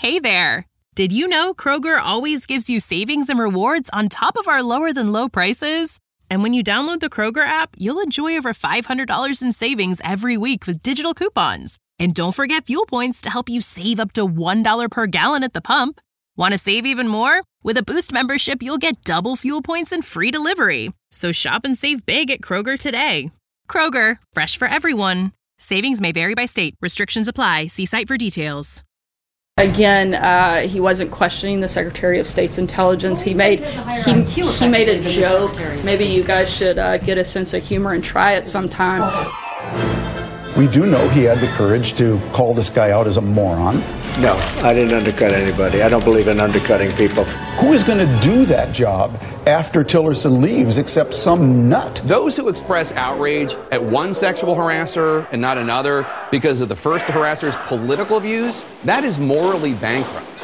Hey there! Did you know Kroger always gives you savings and rewards on top of our lower-than-low prices? And when you download the Kroger app, you'll enjoy over $500 in savings every week with digital coupons. And don't forget fuel points to help you save up to $1 per gallon at the pump. Want to save even more? With a Boost membership, you'll get double fuel points and free delivery. So shop and save big at Kroger today. Kroger, fresh for everyone. Savings may vary by state. Restrictions apply. See site for details. Again, he wasn't questioning the Secretary of State's intelligence. He made a joke. Maybe you guys should get a sense of humor and try it sometime. We do know he had the courage to call this guy out as a moron. No, I didn't undercut anybody. I don't believe in undercutting people. Who is going to do that job after Tillerson leaves except some nut? Those who express outrage at one sexual harasser and not another because of the first harasser's political views, that is morally bankrupt.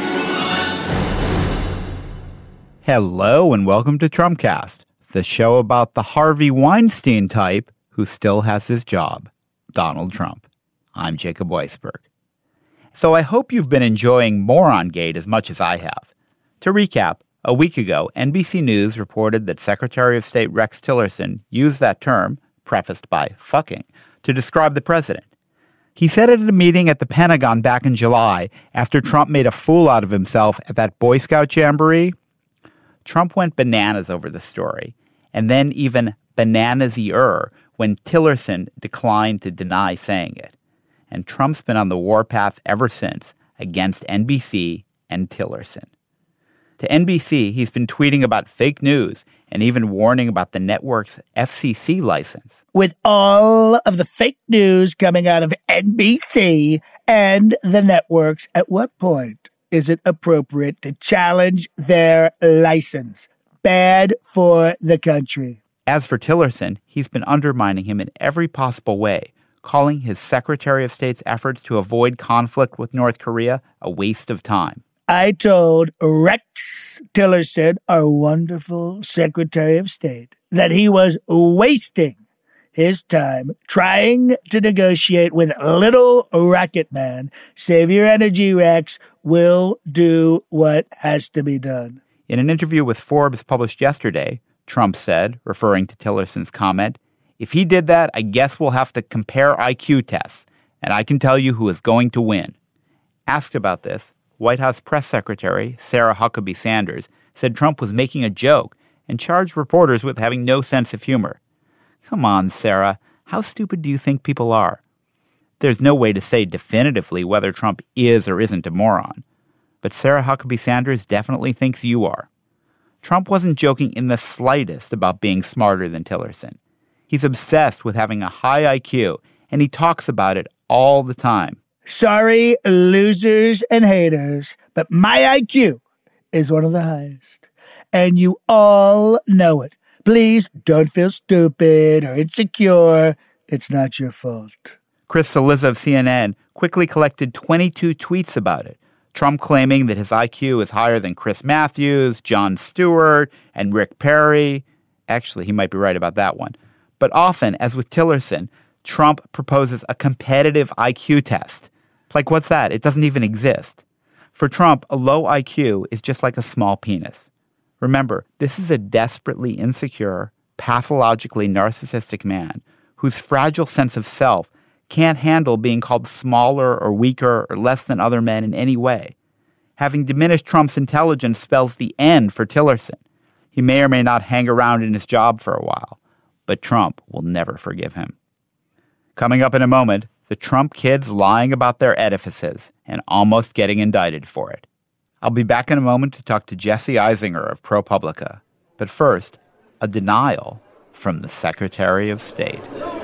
Hello and welcome to Trumpcast, the show about the Harvey Weinstein type who still has his job, Donald Trump. I'm Jacob Weisberg. So I hope you've been enjoying Morongate as much as I have. To recap, a week ago, NBC News reported that Secretary of State Rex Tillerson used that term, prefaced by fucking, to describe the president. He said it at a meeting at the Pentagon back in July after Trump made a fool out of himself at that Boy Scout jamboree. Trump went bananas over the story, and then even bananas-ier when Tillerson declined to deny saying it. And Trump's been on the warpath ever since against NBC and Tillerson. To NBC, he's been tweeting about fake news and even warning about the network's FCC license. With all of the fake news coming out of NBC and the networks, at what point is it appropriate to challenge their license? Bad for the country. As for Tillerson, he's been undermining him in every possible way, calling his Secretary of State's efforts to avoid conflict with North Korea a waste of time. I told Rex Tillerson, our wonderful Secretary of State, that he was wasting his time trying to negotiate with little Rocket Man. Save your energy, Rex. We'll do what has to be done. In an interview with Forbes published yesterday, Trump said, referring to Tillerson's comment, "If he did that, I guess we'll have to compare IQ tests, and I can tell you who is going to win." Asked about this, White House Press Secretary Sarah Huckabee Sanders said Trump was making a joke and charged reporters with having no sense of humor. Come on, Sarah, how stupid do you think people are? There's no way to say definitively whether Trump is or isn't a moron, but Sarah Huckabee Sanders definitely thinks you are. Trump wasn't joking in the slightest about being smarter than Tillerson. He's obsessed with having a high IQ, and he talks about it all the time. Sorry, losers and haters, but my IQ is one of the highest. And you all know it. Please don't feel stupid or insecure. It's not your fault. Chris Cillizza of CNN quickly collected 22 tweets about it. Trump claiming that his IQ is higher than Chris Matthews, Jon Stewart, and Rick Perry. Actually, he might be right about that one. But often, as with Tillerson, Trump proposes a competitive IQ test. Like, what's that? It doesn't even exist. For Trump, a low IQ is just like a small penis. Remember, this is a desperately insecure, pathologically narcissistic man whose fragile sense of self can't handle being called smaller or weaker or less than other men in any way. Having diminished Trump's intelligence spells the end for Tillerson. He may or may not hang around in his job for a while, but Trump will never forgive him. Coming up in a moment, the Trump kids lying about their edifices and almost getting indicted for it. I'll be back in a moment to talk to Jesse Eisinger of ProPublica. But first, a denial from the Secretary of State.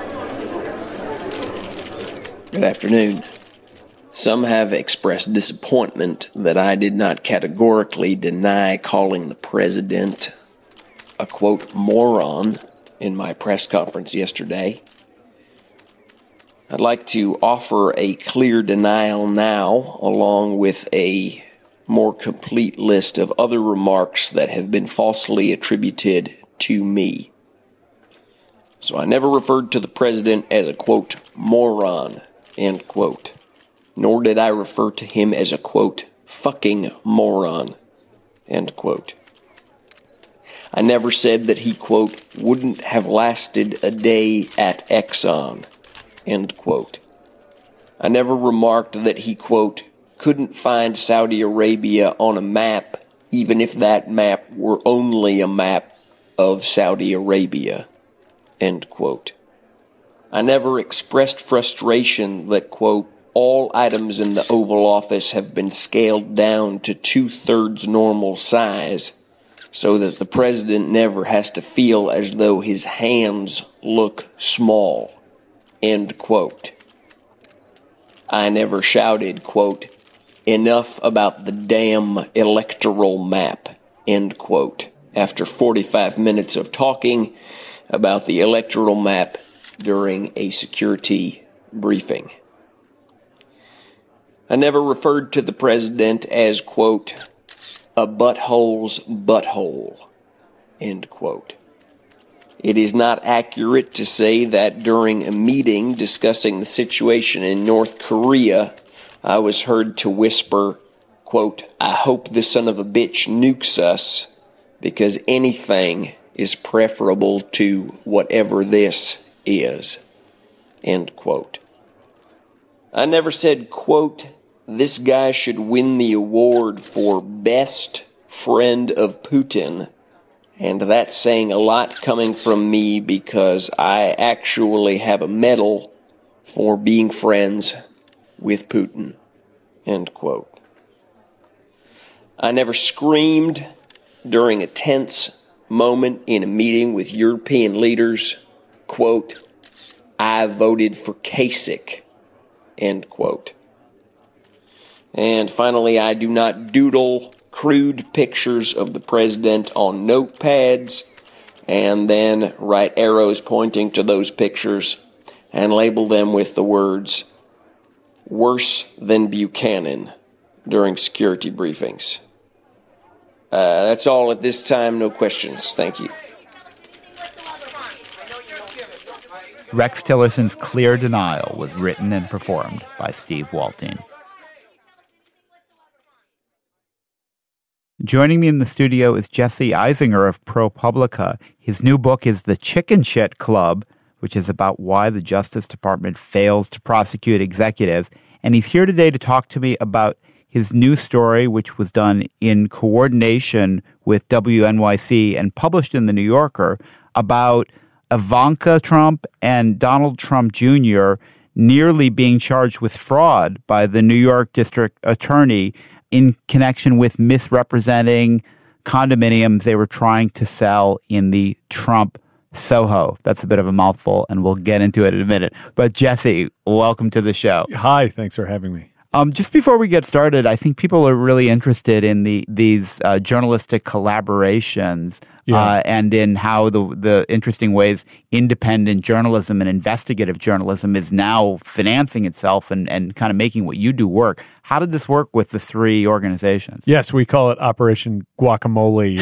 Good afternoon. Some have expressed disappointment that I did not categorically deny calling the president a, quote, moron in my press conference yesterday. I'd like to offer a clear denial now, along with a more complete list of other remarks that have been falsely attributed to me. So I never referred to the president as a, quote, moron, end quote. Nor did I refer to him as a, quote, fucking moron, end quote. I never said that he, quote, wouldn't have lasted a day at Exxon, end quote. I never remarked that he, quote, couldn't find Saudi Arabia on a map, even if that map were only a map of Saudi Arabia, end quote. I never expressed frustration that, quote, all items in the Oval Office have been scaled down to 2/3 normal size, so that the president never has to feel as though his hands look small, end quote. I never shouted, quote, enough about the damn electoral map, end quote, after 45 minutes of talking about the electoral map during a security briefing. I never referred to the president as, quote, a butthole's butthole, end quote. It is not accurate to say that during a meeting discussing the situation in North Korea, I was heard to whisper, quote, I hope the son of a bitch nukes us, because anything is preferable to whatever this is, end quote. I never said, quote, this guy should win the award for best friend of Putin, and that's saying a lot coming from me because I actually have a medal for being friends with Putin, end quote. I never screamed during a tense moment in a meeting with European leaders, quote, I voted for Kasich, end quote. And finally, I do not doodle crude pictures of the president on notepads and then write arrows pointing to those pictures and label them with the words, worse than Buchanan, during security briefings. That's all at this time. No questions. Thank you. Rex Tillerson's Clear Denial was written and performed by Steve Waltine. Joining me in the studio is Jesse Eisinger of ProPublica. His new book is The Chicken Shit Club, which is about why the Justice Department fails to prosecute executives. And he's here today to talk to me about his new story, which was done in coordination with WNYC and published in The New Yorker, about Ivanka Trump and Donald Trump Jr. nearly being charged with fraud by the New York District Attorney in connection with misrepresenting condominiums they were trying to sell in the Trump Soho. That's a bit of a mouthful, and we'll get into it in a minute. But Jesse, welcome to the show. Hi, thanks for having me. Just before we get started, I think people are really interested in these journalistic collaborations and in how the interesting ways independent journalism and investigative journalism is now financing itself and kind of making what you do work. How did this work with the three organizations? Yes, we call it Operation Guacamole,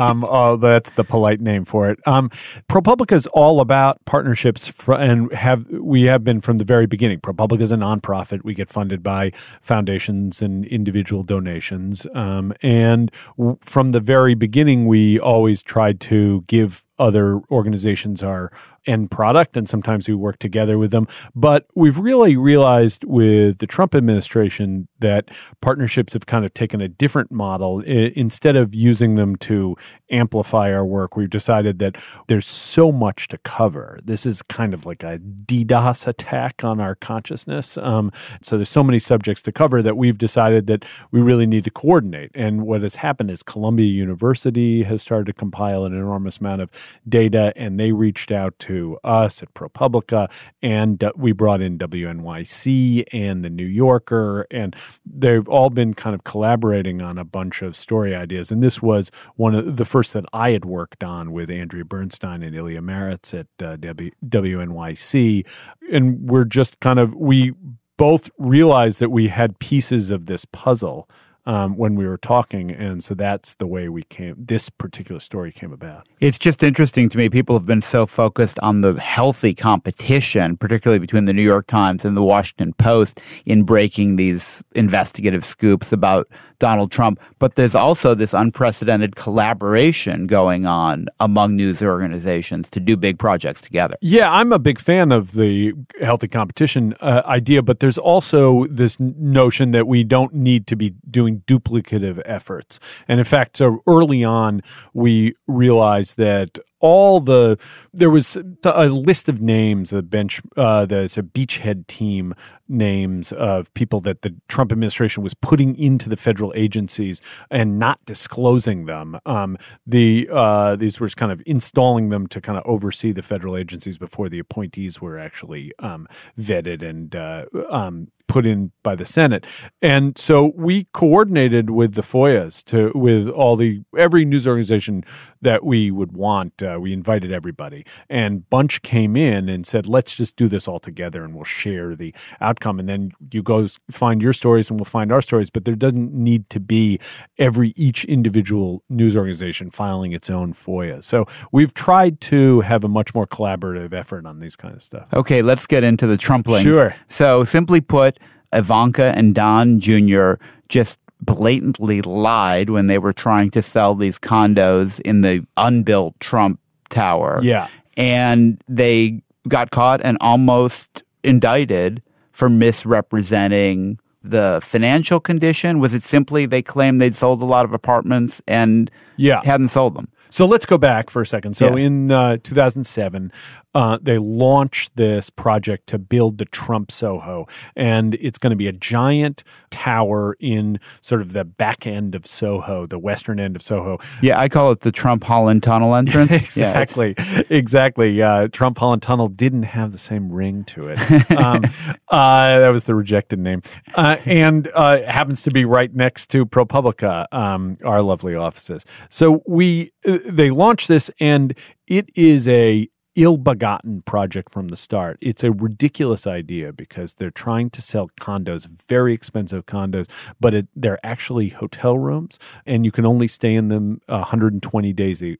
or that's the polite name for it. ProPublica is all about partnerships, and we have been from the very beginning. ProPublica is a nonprofit. We get funded by foundations and individual donations. And from the very beginning, we always tried to give other organizations our end product, and sometimes we work together with them. But we've really realized with the Trump administration that partnerships have kind of taken a different model. Instead of using them to amplify our work, we've decided that there's so much to cover. This is kind of like a DDoS attack on our consciousness. So there's so many subjects to cover that we've decided that we really need to coordinate. And what has happened is Columbia University has started to compile an enormous amount of data, and they reached out to us at ProPublica, and we brought in WNYC and The New Yorker, and they've all been kind of collaborating on a bunch of story ideas. And this was one of the first that I had worked on with Andrea Bernstein and Ilya Maritz at WNYC. And we're just we both realized that we had pieces of this puzzle when we were talking. And so that's the way this particular story came about. It's just interesting to me. People have been so focused on the healthy competition, particularly between the New York Times and the Washington Post, in breaking these investigative scoops about Donald Trump. But there's also this unprecedented collaboration going on among news organizations to do big projects together. Yeah, I'm a big fan of the healthy competition idea, but there's also this notion that we don't need to be doing duplicative efforts. And in fact, so early on, we realized that there was a list of names, there's a beachhead team names of people that the Trump administration was putting into the federal agencies and not disclosing them. These were kind of installing them to kind of oversee the federal agencies before the appointees were actually vetted and put in by the Senate. And so we coordinated with the FOIAs with every news organization that we would want. We invited everybody, and Bunch came in and said, let's just do this all together and we'll share the outcome. And then you go find your stories and we'll find our stories, but there doesn't need to be each individual news organization filing its own FOIA. So we've tried to have a much more collaborative effort on these kind of stuff. Okay, let's get into the Trump links. Sure. So simply put, Ivanka and Don Jr. just blatantly lied when they were trying to sell these condos in the unbuilt Trump Tower. Yeah. And they got caught and almost indicted for misrepresenting the financial condition. Was it simply they claimed they'd sold a lot of apartments and hadn't sold them? So let's go back for a second. So in 2007, they launched this project to build the Trump Soho, and it's going to be a giant tower in sort of the back end of Soho, the western end of Soho. Yeah, I call it the Trump-Holland Tunnel entrance. Exactly. Trump-Holland Tunnel didn't have the same ring to it. That was the rejected name. And happens to be right next to ProPublica, our lovely offices. So they launched this, and it is a ill-begotten project from the start. It's a ridiculous idea because they're trying to sell condos, very expensive condos, but they're actually hotel rooms, and you can only stay in them 120 days a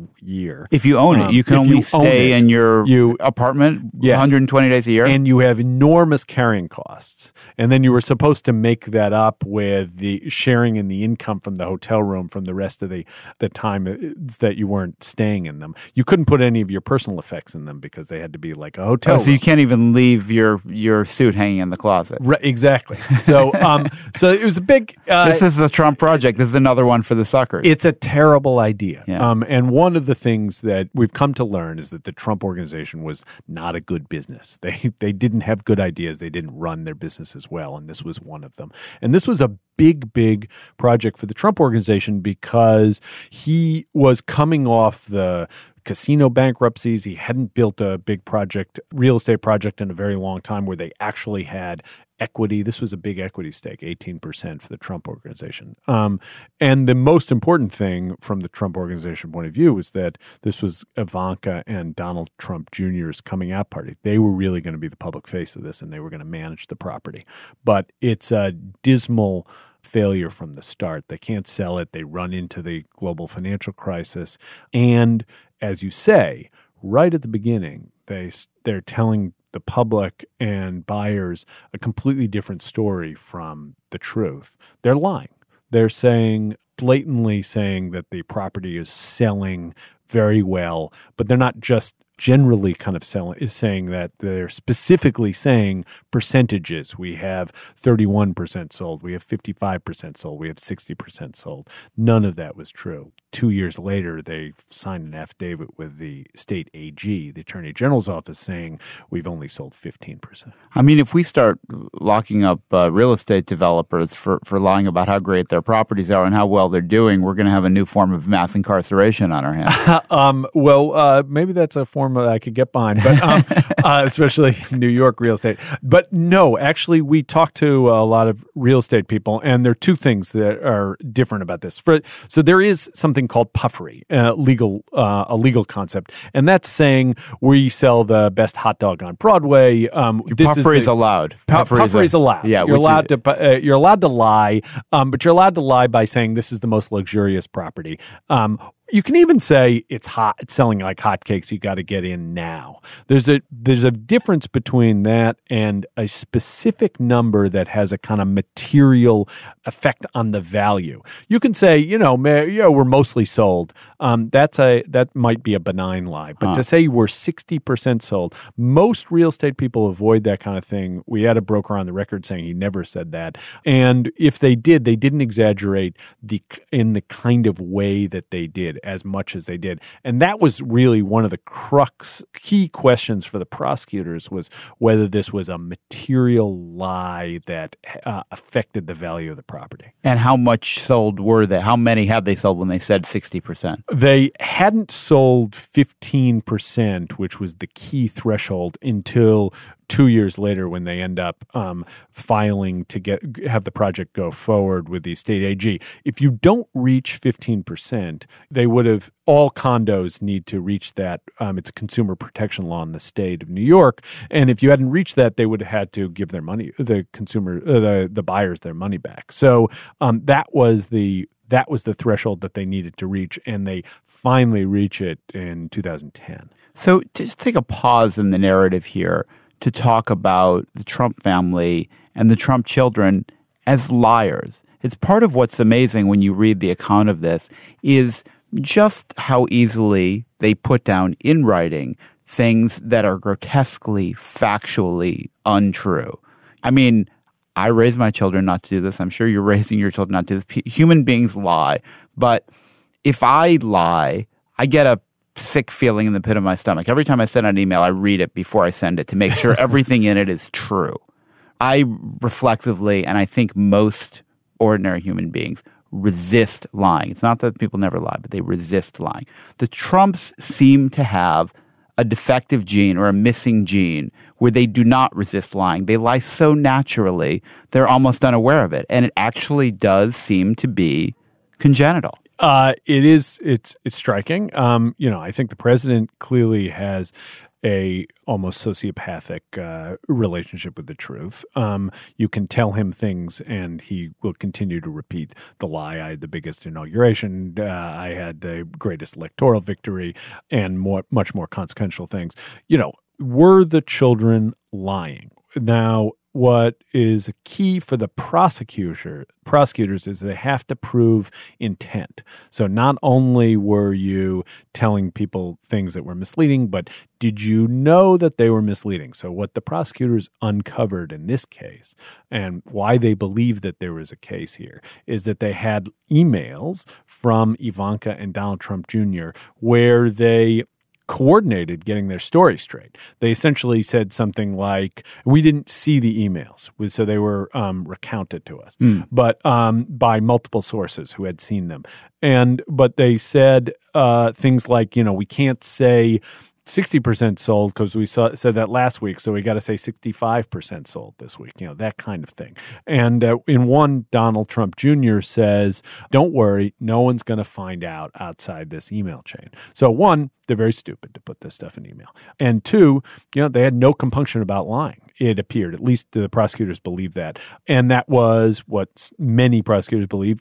year. If you own it, you can only stay in your apartment 120 days a year. And you have enormous carrying costs. And then you were supposed to make that up with the sharing in the income from the hotel room from the rest of the time that you weren't staying in them. You couldn't put any of your personal effects in them because they had to be like a hotel room. So you can't even leave your suit hanging in the closet. Right, exactly. So so it was a big... this is the Trump project. This is another one for the suckers. It's a terrible idea. Yeah. And one of the things that we've come to learn is that the Trump organization was not a good business. They didn't have good ideas. They didn't run their businesses well, and this was one of them. And this was a big project for the Trump organization because he was coming off the casino bankruptcies. He hadn't built a big real estate project in a very long time where they actually had equity. This was a big equity stake, 18% for the Trump organization. And the most important thing from the Trump organization point of view was that this was Ivanka and Donald Trump Jr.'s coming out party. They were really going to be the public face of this, and they were going to manage the property. But it's a dismal failure from the start. They can't sell it. They run into the global financial crisis. And as you say, right at the beginning, they're telling the public and buyers a completely different story from the truth. They're lying. They're blatantly saying that the property is selling very well, but they're not just generally kind of saying that. They're specifically saying percentages. We have 31% sold. We have 55% sold. We have 60% sold. None of that was true. 2 years later, they signed an affidavit with the state AG, the Attorney General's office, saying we've only sold 15%. I mean, if we start locking up real estate developers for lying about how great their properties are and how well they're doing, we're going to have a new form of mass incarceration on our hands. Maybe that's a form platform that I could get behind, but especially New York real estate. But no, actually, we talked to a lot of real estate people, and there are two things that are different about this. So there is something called puffery, a legal concept, and that's saying we sell the best hot dog on Broadway. Puffery is allowed. Puffery is allowed. Yeah, you're allowed to lie, but you're allowed to lie by saying this is the most luxurious property. You can even say it's hot. It's selling like hotcakes. You got to get in now. There's a difference between that and a specific number that has a kind of material effect on the value. You can say, we're mostly sold. That might be a benign lie. But to say we're 60% sold, most real estate people avoid that kind of thing. We had a broker on the record saying he never said that. And if they did, they didn't exaggerate in the kind of way that they did, as much as they did. And that was really one of the key questions for the prosecutors, was whether this was a material lie that affected the value of the property. And how much sold were they? How many had they sold when they said 60%? They hadn't sold 15%, which was the key threshold, until 2 years later, when they end up filing to have the project go forward with the state AG. If you don't reach 15%, they would have, all condos need to reach that. It's a consumer protection law in the state of New York. And if you hadn't reached that, they would have had to give their money, the buyers, their money back. So that was the threshold that they needed to reach, and they finally reach it in 2010. So just take a pause in the narrative here to talk about the Trump family and the Trump children as liars. It's part of what's amazing when you read the account of this is just how easily they put down in writing things that are grotesquely, factually untrue. I mean, I raise my children not to do this. I'm sure you're raising your children not to do this. Human beings lie. But if I lie, I get a sick feeling in the pit of my stomach. Every time I send an email, I read it before I send it to make sure everything in it is true. I reflexively, and I think most ordinary human beings, resist lying. It's not that people never lie, but they resist lying. The Trumps seem to have a defective gene or a missing gene where they do not resist lying. They lie so naturally, they're almost unaware of it. And it actually does seem to be congenital. It's striking. I think the president clearly has a almost sociopathic relationship with the truth. You can tell him things and he will continue to repeat the lie. I had the biggest inauguration. I had the greatest electoral victory, and much more consequential things. Were the children lying? Now, what is key for the prosecutors is they have to prove intent. So not only were you telling people things that were misleading, but did you know that they were misleading? So what the prosecutors uncovered in this case, and why they believe that there was a case here, is that they had emails from Ivanka and Donald Trump Jr. where they coordinated getting their story straight. They essentially said something like, we didn't see the emails, so they were recounted to us, but by multiple sources who had seen them. But they said things like, we can't say 60% sold because we said that last week, so we got to say 65% sold this week, that kind of thing. And in one, Donald Trump Jr. says, don't worry, no one's going to find out outside this email chain. So one, they're very stupid to put this stuff in email. And two, they had no compunction about lying. It appeared, at least the prosecutors believed that. And that was what many prosecutors believed,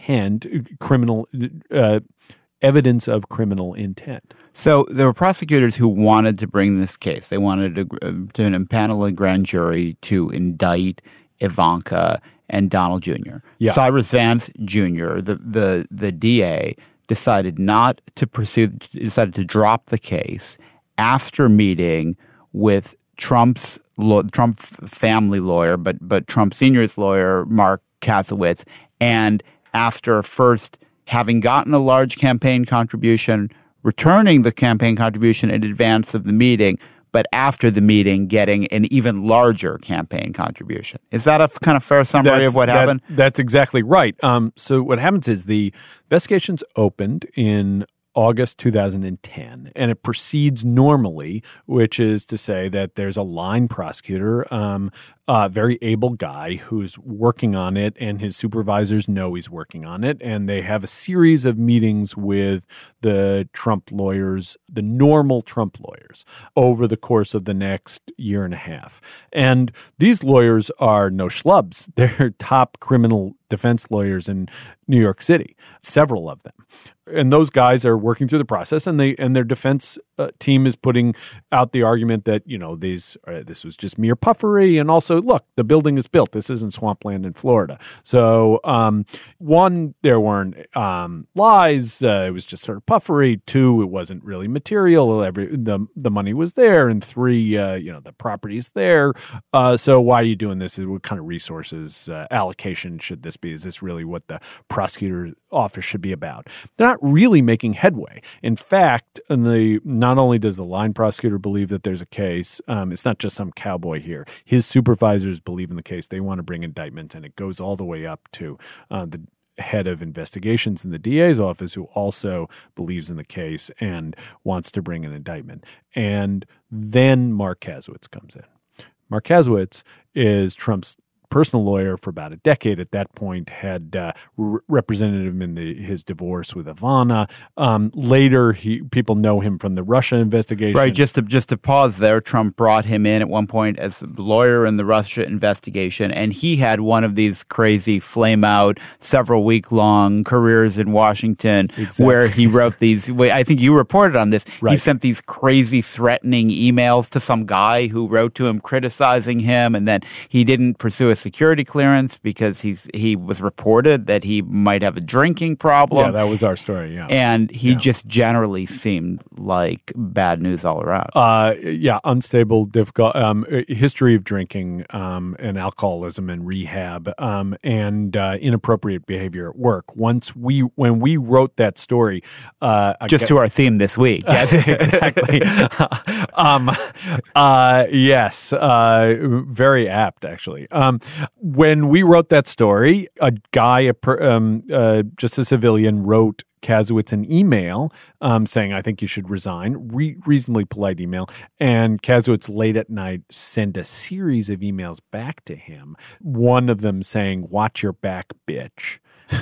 criminal evidence of criminal intent. So there were prosecutors who wanted to bring this case. They wanted to impanel a grand jury to indict Ivanka and Donald Jr. Yeah. Cyrus Vance Jr., the DA, decided not to pursue, decided to drop the case after meeting with Trump family lawyer, but Trump Sr.'s lawyer, Mark Kasowitz, and after first having gotten a large campaign contribution, returning the campaign contribution in advance of the meeting, but after the meeting getting an even larger campaign contribution. Is that a kind of fair summary of what happened? That's exactly right. So what happens is the investigation's opened in August 2010, and it proceeds normally, which is to say that there's a line prosecutor, a very able guy who's working on it, and his supervisors know he's working on it, and they have a series of meetings with the Trump lawyers, the normal Trump lawyers, over the course of the next year and a half. And these lawyers are no schlubs. They're top criminal defense lawyers in New York City, several of them. And those guys are working through the process, and their defense team is putting out the argument that, this was just mere puffery, and also, look, the building is built. This isn't swampland in Florida. So, one, there weren't lies. It was just sort of puffery. Two, it wasn't really material. The money was there, and three, the property's there. So why are you doing this? What kind of resources allocation should this be? Is this really what the prosecutor's office should be about? They're not really making headway. In fact, not only does the line prosecutor believe that there's a case, it's not just some cowboy here. His supervisors believe in the case. They want to bring indictments, and it goes all the way up to the head of investigations in the DA's office, who also believes in the case and wants to bring an indictment. And then Mark Kasowitz comes in. Mark Kasowitz is Trump's personal lawyer for about a decade at that point, had represented him in his divorce with Ivana. Later, people know him from the Russia investigation. Right, just to pause there, Trump brought him in at one point as a lawyer in the Russia investigation, and he had one of these crazy flame-out, several-week-long careers in Washington where he wrote these, I think you reported on this, right. He sent these crazy threatening emails to some guy who wrote to him criticizing him, and then he didn't pursue a security clearance because he was reported that he might have a drinking problem. Yeah, that was our story, yeah. And he just generally seemed like bad news all around. Unstable, difficult, history of drinking and alcoholism and rehab and inappropriate behavior at work. When we wrote that story... to our theme this week. Yes, exactly. Yes, very apt, actually. When we wrote that story, a guy, just a civilian, wrote Kasowitz an email saying, I think you should resign, reasonably polite email. And Kasowitz late at night sent a series of emails back to him, one of them saying, watch your back, bitch.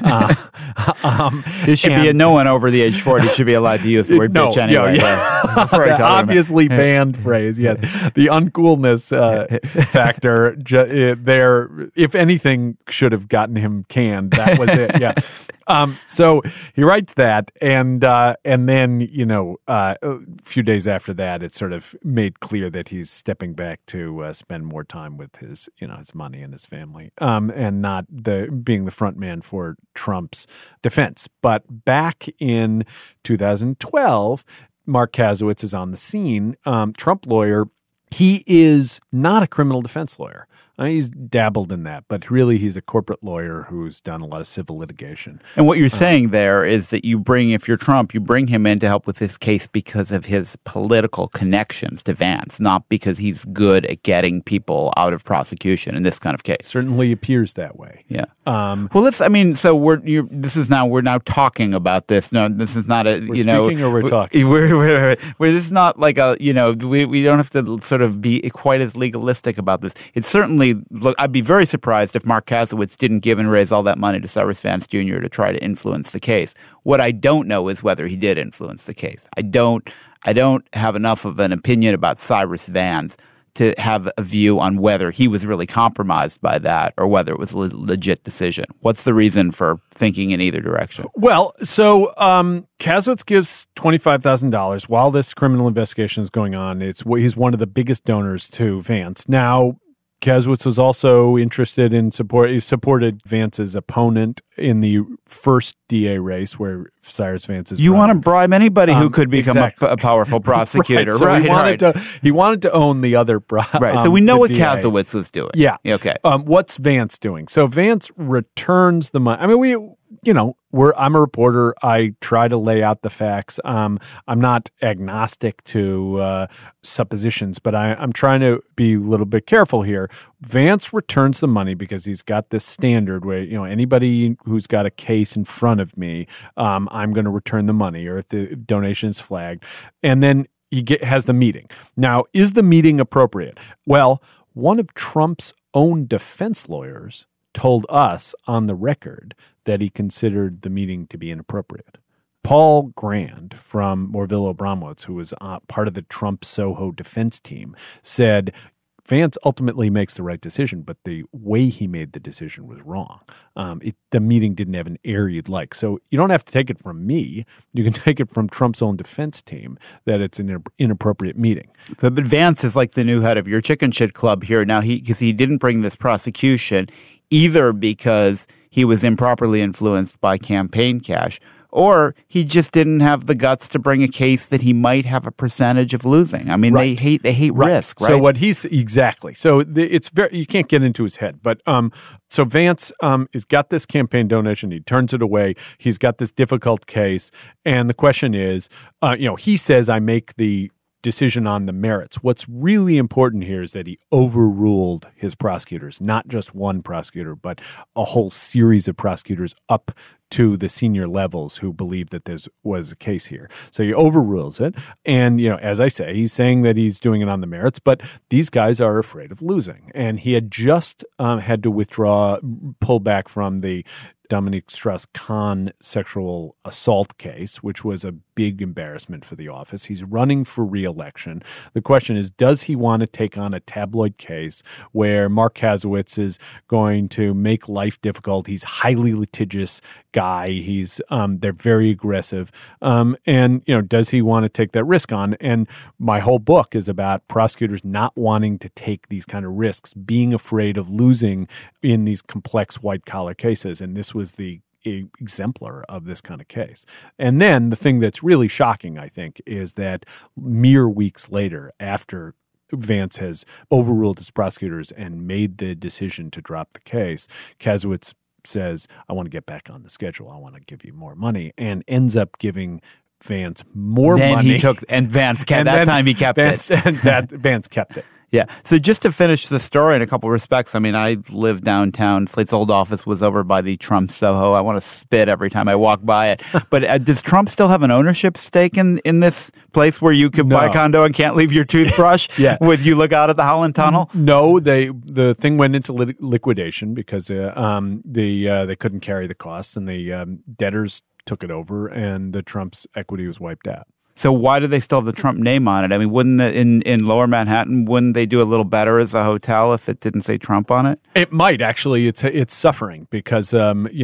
This should be no one over the age 40 should be allowed to use the word bitch anyway. The obviously banned phrase, yes. The uncoolness factor there, if anything, should have gotten him canned. That was it, yeah. So he writes that, and then a few days after that, it's sort of made clear that he's stepping back to spend more time with his money and his family, and not being the front man for Trump's defense. But back in 2012, Mark Kasowitz is on the scene. Trump lawyer. He is not a criminal defense lawyer. He's dabbled in that, but really he's a corporate lawyer who's done a lot of civil litigation. And what you're saying there is that if you're Trump, you bring him in to help with this case because of his political connections to Vance, not because he's good at getting people out of prosecution in this kind of case. Certainly appears that way. Yeah. We're now talking about this. No, this is not speaking or we're talking. This is not like we don't have to sort of be quite as legalistic about this. It's certainly, look, I'd be very surprised if Mark Kasowitz didn't give and raise all that money to Cyrus Vance Jr. to try to influence the case. What I don't know is whether he did influence the case. I don't have enough of an opinion about Cyrus Vance to have a view on whether he was really compromised by that or whether it was a legit decision. What's the reason for thinking in either direction? Well, so Kasowitz gives $25,000 while this criminal investigation is going on. He's one of the biggest donors to Vance. Now, Kasowitz was also interested in he supported Vance's opponent in the first DA race where Cyrus Vance is You want to bribe anybody who could become a powerful prosecutor. Right. So he wanted to own the other right. So we know what Kasowitz was doing. Yeah. Okay. What's Vance doing? So Vance returns the money. I mean, I'm a reporter. I try to lay out the facts. I'm not agnostic to suppositions, but I'm trying to be a little bit careful here. Vance returns the money because he's got this standard where, anybody who's got a case in front of me, I'm I'm going to return the money, or if the donation is flagged. And then he has the meeting. Now, is the meeting appropriate? Well, one of Trump's own defense lawyers told us on the record that he considered the meeting to be inappropriate. Paul Grand from Morvillo Abramowitz, who was part of the Trump Soho defense team, said Vance ultimately makes the right decision, but the way he made the decision was wrong. The meeting didn't have an air you'd like. So you don't have to take it from me. You can take it from Trump's own defense team that it's an inappropriate meeting. But Vance is like the new head of your chicken shit club here. Now, because he didn't bring this prosecution either because he was improperly influenced by campaign cash, or he just didn't have the guts to bring a case that he might have a percentage of losing. I mean, right. they hate risk, right? So what exactly. So it's very, you can't get into his head. But so Vance has got this campaign donation. He turns it away. He's got this difficult case, and the question is, he says, I make the decision on the merits. What's really important here is that he overruled his prosecutors, not just one prosecutor, but a whole series of prosecutors up to the senior levels who believed that there was a case here. So he overrules it. And, as I say, he's saying that he's doing it on the merits, but these guys are afraid of losing. And he had just had to pull back from the Dominique Strauss-Kahn sexual assault case, which was a big embarrassment for the office. He's running for re-election. The question is, does he want to take on a tabloid case where Mark Kasowitz is going to make life difficult? He's highly litigious guy. He's they're very aggressive. And does he want to take that risk on? And my whole book is about prosecutors not wanting to take these kind of risks, being afraid of losing in these complex white-collar cases. And this was the exemplar of this kind of case. And then the thing that's really shocking, I think, is that mere weeks later, after Vance has overruled his prosecutors and made the decision to drop the case, Kasowitz says, I want to get back on the schedule. I want to give you more money, and ends up giving Vance more money. And Vance kept time he kept it. And Vance kept it. Yeah. So just to finish the story in a couple of respects, I mean, I live downtown. Slate's old office was over by the Trump Soho. I want to spit every time I walk by it. But does Trump still have an ownership stake in this place where you could buy a condo and can't leave your toothbrush with you look out at the Holland Tunnel? No, the thing went into liquidation because they couldn't carry the costs, and the debtors took it over, and the Trump's equity was wiped out. So why do they still have the Trump name on it? I mean, wouldn't in Lower Manhattan, wouldn't they do a little better as a hotel if it didn't say Trump on it? It might, actually. It's suffering because,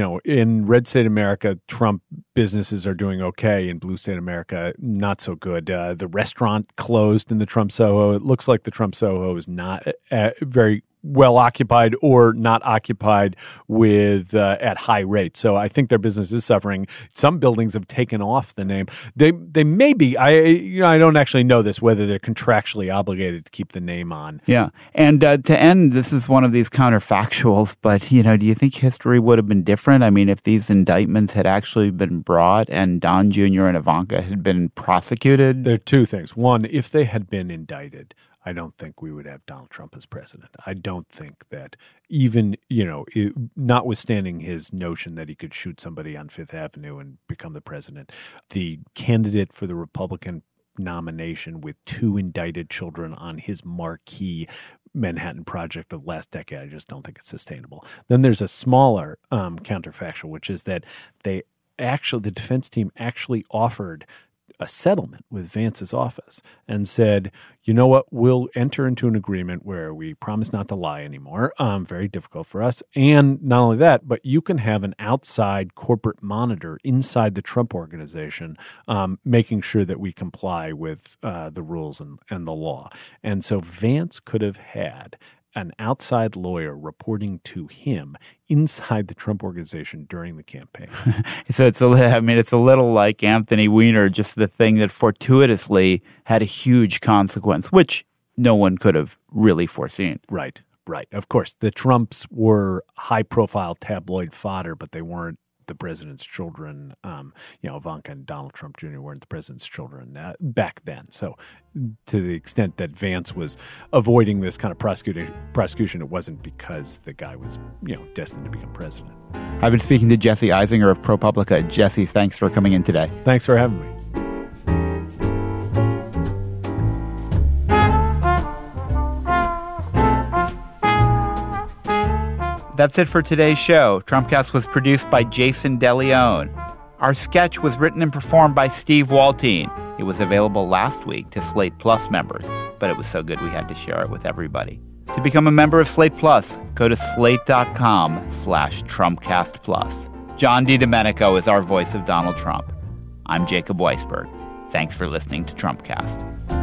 in red state America, Trump businesses are doing okay. In blue state America, not so good. The restaurant closed in the Trump Soho. It looks like the Trump Soho is not very well occupied or not occupied with at high rates. So I think their business is suffering. Some buildings have taken off the name. They may be. I don't actually know this, whether they're contractually obligated to keep the name on. Yeah. And to end, this is one of these counterfactuals, but do you think history would have been different? I mean, if these indictments had actually been brought and Don Jr. and Ivanka had been prosecuted? There are two things. One, if they had been indicted, I don't think we would have Donald Trump as president. I don't think that even, notwithstanding his notion that he could shoot somebody on Fifth Avenue and become the president, the candidate for the Republican nomination with 2 indicted children on his marquee Manhattan Project of last decade, I just don't think it's sustainable. Then there's a smaller counterfactual, which is that the defense team actually offered a settlement with Vance's office and said, you know what, we'll enter into an agreement where we promise not to lie anymore. Very difficult for us. And not only that, but you can have an outside corporate monitor inside the Trump organization, making sure that we comply with the rules and the law. And so Vance could have had an outside lawyer reporting to him inside the Trump organization during the campaign. So it's a little like Anthony Weiner, just the thing that fortuitously had a huge consequence, which no one could have really foreseen. Right. Of course, the Trumps were high-profile tabloid fodder, but they weren't the president's children. Ivanka and Donald Trump Jr. weren't the president's children back then. So to the extent that Vance was avoiding this kind of prosecution, it wasn't because the guy was, destined to become president. I've been speaking to Jesse Eisinger of ProPublica. Jesse, thanks for coming in today. Thanks for having me. That's it for today's show. Trumpcast was produced by Jason DeLeon. Our sketch was written and performed by Steve Waltine. It was available last week to Slate Plus members, but it was so good we had to share it with everybody. To become a member of Slate Plus, go to slate.com/TrumpcastPlus. John DiDomenico is our voice of Donald Trump. I'm Jacob Weisberg. Thanks for listening to Trumpcast.